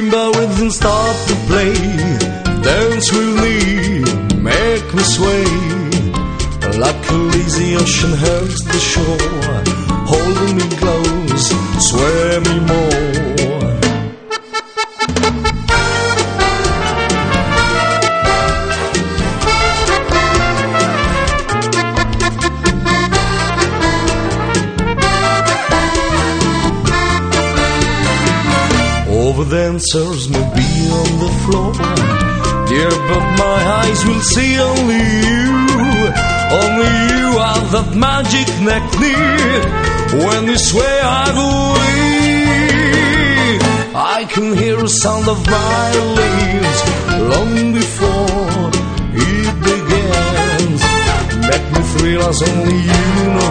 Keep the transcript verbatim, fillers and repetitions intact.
marimba rhythm start to play. Dance with me, make me sway, like a lazy ocean hugs the shore, holding me close, sway me more. All the dancers may be on the floor, dear, but my eyes will see only you. Only you have that magic nectar. When you sway, I believe I can hear the sound of violins long before it begins. Make me thrill as only you know